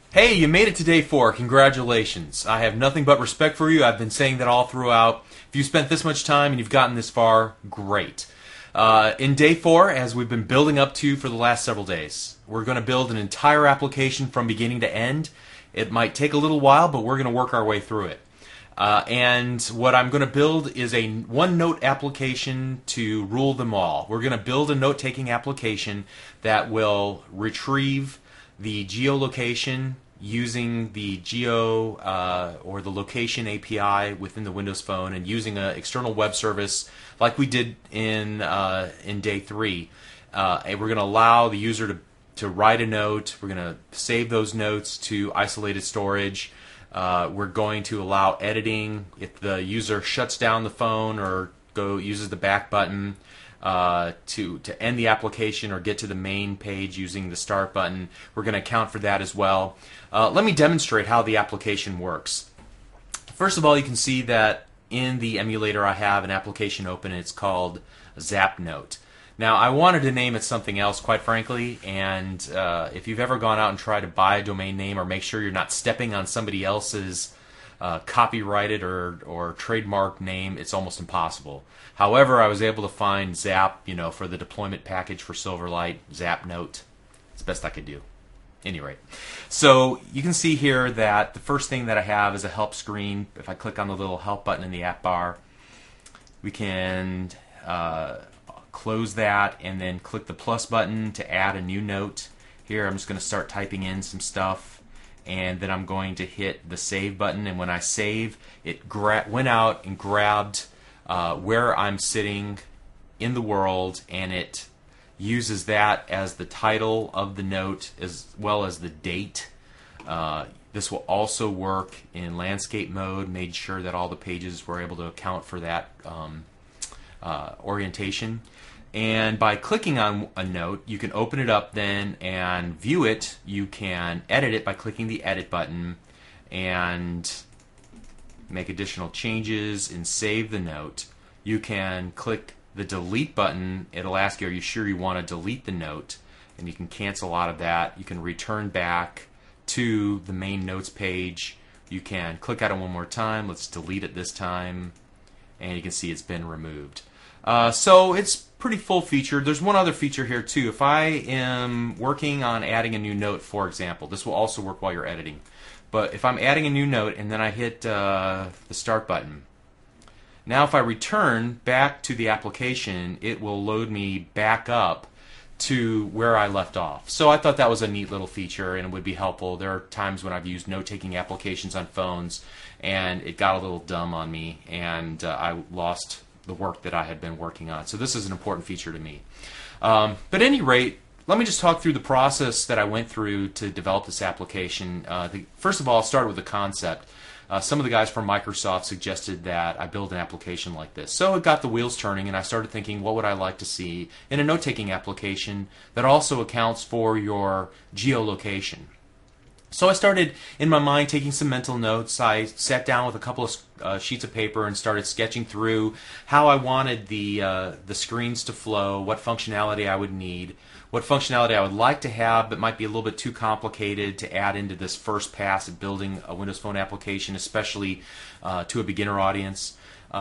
Hey, you made it to day 4. Congratulations. I have nothing but respect for you. I've been saying that all throughout. If you spent this much time and you've gotten this far, great. In day 4, as we've been building up to for the last several days, we're going to build an entire application from beginning to end. It might take a little while, but we're going to work our way through it. And what I'm going to build is a one-note application to rule them all. We're going to build a note-taking application that will retrieve the geolocation using the geo or the location API within the Windows Phone, and using an external web service like we did in day 3. And we're going to allow the user to write a note. We're going to save those notes to isolated storage. We're going to allow editing if the user shuts down the phone or uses the back button to end the application or get to the main page using the start button. We're going to account for that as well. Let me demonstrate how the application works. First of all, you can see that in the emulator I have an application open. It's called ZapNote. Now, I wanted to name it something else, quite frankly, and if you've ever gone out and tried to buy a domain name or make sure you're not stepping on somebody else's copyrighted or trademark name, it's almost impossible. However, I was able to find Zap, for the deployment package for Silverlight, ZapNote. It's the best I could do. Any rate, so you can see here that the first thing that I have is a help screen. If I click on the little help button in the app bar, we can close that and then click the plus button to add a new note. Here I'm just going to start typing in some stuff, and then I'm going to hit the save button, and when I save, it went out and grabbed where I'm sitting in the world, and it uses that as the title of the note as well as the date. This will also work in landscape mode, made sure that all the pages were able to account for that orientation. And by clicking on a note, you can open it up then and view it. You can edit it by clicking the edit button and make additional changes and save the note. You can click the delete button. It'll ask you, are you sure you want to delete the note? And you can cancel out of that. You can return back to the main notes page. You can click on it one more time. Let's delete it this time. And you can see it's been removed. So it's pretty full featured. There's one other feature here too. If I am working on adding a new note, for example, this will also work while you're editing. But if I'm adding a new note and then I hit the start button, now if I return back to the application, it will load me back up to where I left off. So I thought that was a neat little feature and it would be helpful. There are times when I've used note-taking applications on phones and it got a little dumb on me, and I lost the work that I had been working on. So this is an important feature to me. But at any rate, let me just talk through the process that I went through to develop this application. First of all, I'll start with the concept. Some of the guys from Microsoft suggested that I build an application like this. So it got the wheels turning, and I started thinking, what would I like to see in a note-taking application that also accounts for your geolocation? So I started, in my mind, taking some mental notes. I sat down with a couple of sheets of paper and started sketching through how I wanted the screens to flow, what functionality I would need, what functionality I would like to have but might be a little bit too complicated to add into this first pass at building a Windows Phone application, especially to a beginner audience.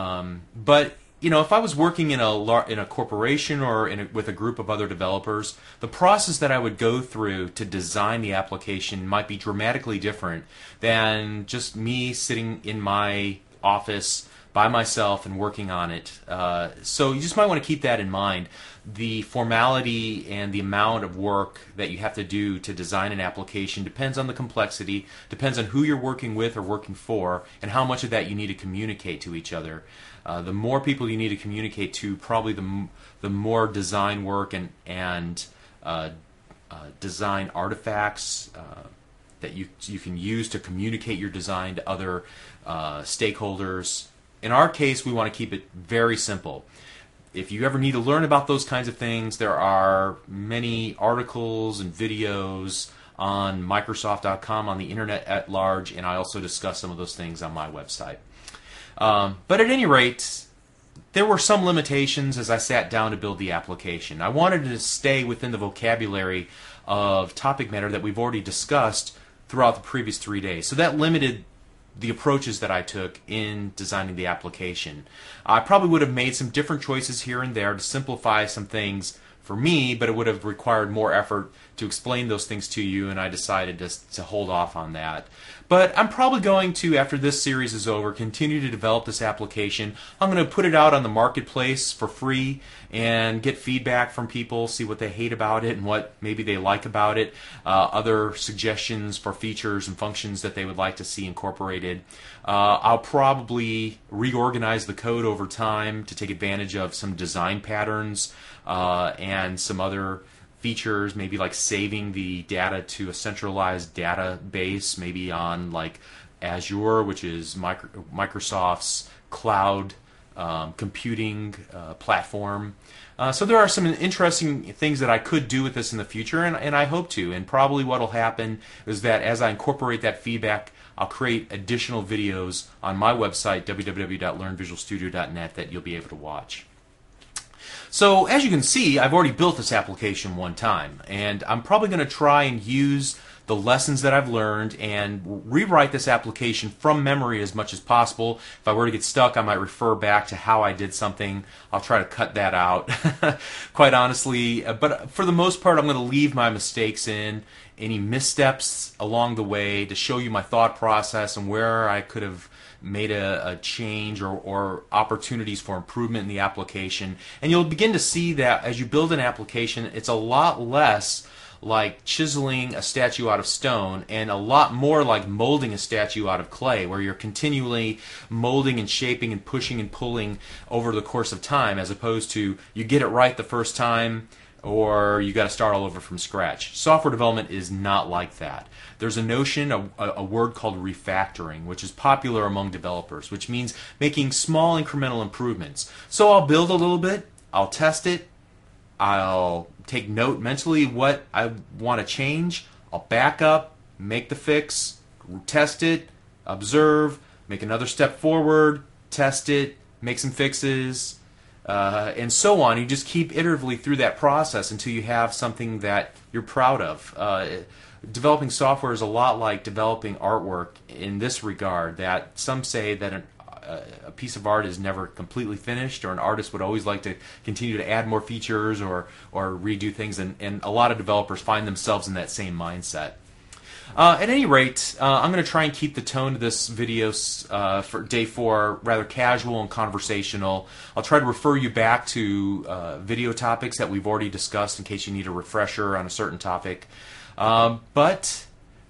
But if I was working in a corporation or with a group of other developers, the process that I would go through to design the application might be dramatically different than just me sitting in my office by myself and working on it. So you just might want to keep that in mind. The formality and the amount of work that you have to do to design an application depends on the complexity, depends on who you're working with or working for, and how much of that you need to communicate to each other. The more people you need to communicate to, probably the more design work and design artifacts that you can use to communicate your design to other stakeholders. In our case, we want to keep it very simple. If you ever need to learn about those kinds of things, there are many articles and videos on Microsoft.com, on the internet at large, and I also discuss some of those things on my website. But at any rate, there were some limitations as I sat down to build the application. I wanted to stay within the vocabulary of topic matter that we've already discussed throughout the previous 3 days. So that limited the approaches that I took in designing the application. I probably would have made some different choices here and there to simplify some things for me, but it would have required more effort to explain those things to you, and I decided to hold off on that. But I'm probably going to, after this series is over, continue to develop this application. I'm going to put it out on the marketplace for free and get feedback from people, see what they hate about it and what maybe they like about it, other suggestions for features and functions that they would like to see incorporated. I'll probably reorganize the code over time to take advantage of some design patterns and some other features, maybe like saving the data to a centralized database, maybe on like Azure, which is Microsoft's cloud computing platform. So there are some interesting things that I could do with this in the future, and I hope to. And probably what will happen is that as I incorporate that feedback, I'll create additional videos on my website, www.learnvisualstudio.net, that you'll be able to watch. So as you can see, I've already built this application one time, and I'm probably going to try and use the lessons that I've learned and rewrite this application from memory as much as possible. If I were to get stuck, I might refer back to how I did something. I'll try to cut that out, quite honestly. But for the most part, I'm going to leave my mistakes in, any missteps along the way, to show you my thought process and where I could have made a change or opportunities for improvement in the application. And you'll begin to see that as you build an application, it's a lot less like chiseling a statue out of stone and a lot more like molding a statue out of clay, where you're continually molding and shaping and pushing and pulling over the course of time, as opposed to you get it right the first time or you got to start all over from scratch. Software development is not like that. There's a notion, a word called refactoring, which is popular among developers, which means making small incremental improvements. So I'll build a little bit, I'll test it, I'll take note mentally what I want to change, I'll back up, make the fix, test it, observe, make another step forward, test it, make some fixes, and so on. You just keep iteratively through that process until you have something that you're proud of. Developing software is a lot like developing artwork in this regard, that some say that a piece of art is never completely finished, or an artist would always like to continue to add more features or redo things, and a lot of developers find themselves in that same mindset. At any rate, I'm going to try and keep the tone of this video for day 4 rather casual and conversational. I'll try to refer you back to video topics that we've already discussed in case you need a refresher on a certain topic. But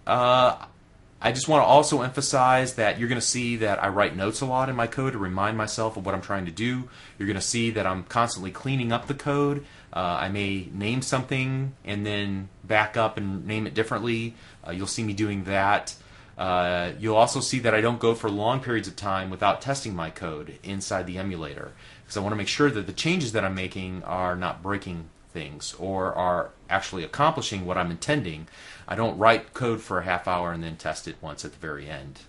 I just want to also emphasize that you're going to see that I write notes a lot in my code to remind myself of what I'm trying to do. You're going to see that I'm constantly cleaning up the code. I may name something and then back up and name it differently. You'll see me doing that. You'll also see that I don't go for long periods of time without testing my code inside the emulator, because I want to make sure that the changes that I'm making are not breaking things or are actually accomplishing what I'm intending. I don't write code for a half hour and then test it once at the very end.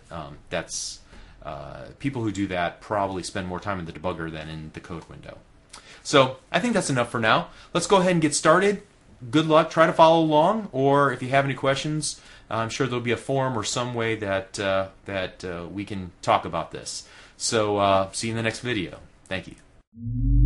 People who do that probably spend more time in the debugger than in the code window. So I think that's enough for now. Let's go ahead and get started. Good luck. Try to follow along, or if you have any questions, I'm sure there'll be a forum or some way that we can talk about this. So see you in the next video. Thank you.